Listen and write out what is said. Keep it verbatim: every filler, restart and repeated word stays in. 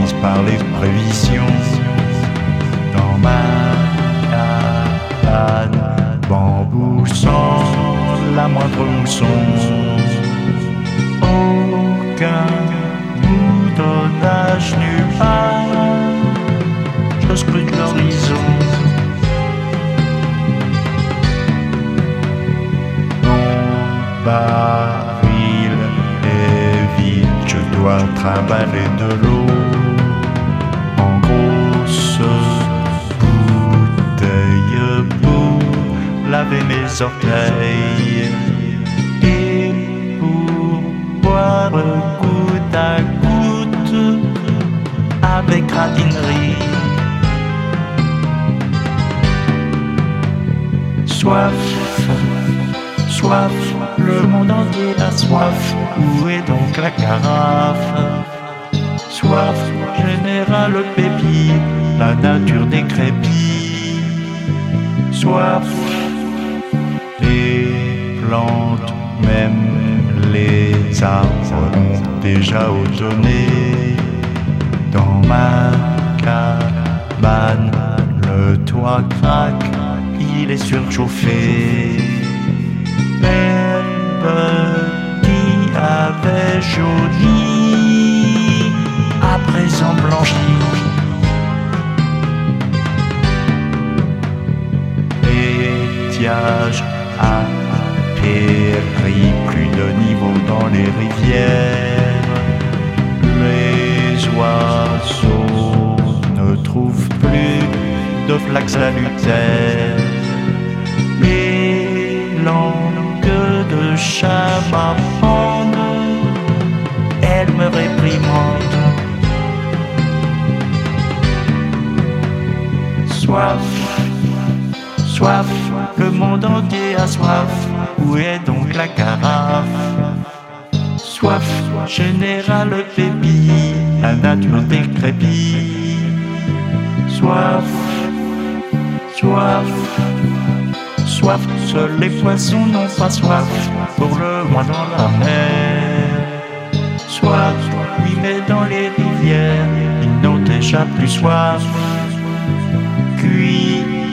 prise par les prévisions. Dans ma cabane, bambou sans la moindre mousson. Aucun boutonnage nulle part, je scrute l'horizon. Mon baril est vide, je dois trimballer de l'eau en grosse bouteille pour laver mes orteils et pour boire goutte à goutte avec radinerie. Soif, soif, le monde entier a soif. Où est donc la carafe? Soif, général Pépi, la nature décrépit. Soif, les plantes, même les arbres ont déjà ozonné. Dans ma cabane, le toit craque, il est surchauffé. L'herbe qui avait jauni, à présent blanchi. L'étiage a péri, plus de niveau dans les rivières. Les oiseaux ne trouvent plus de flaques salutaires. Les langues de chat m'appendent, elles me réprimandent. Soif, soif, le monde entier a soif. Où est donc la carafe? Soif, général Pépi, la nature décrépit. Soif, soif, soif, seuls les poissons n'ont pas soif, pour le moins dans la mer. Soif, oui, mais dans les rivières, ils n'ont déjà plus soif. Cuit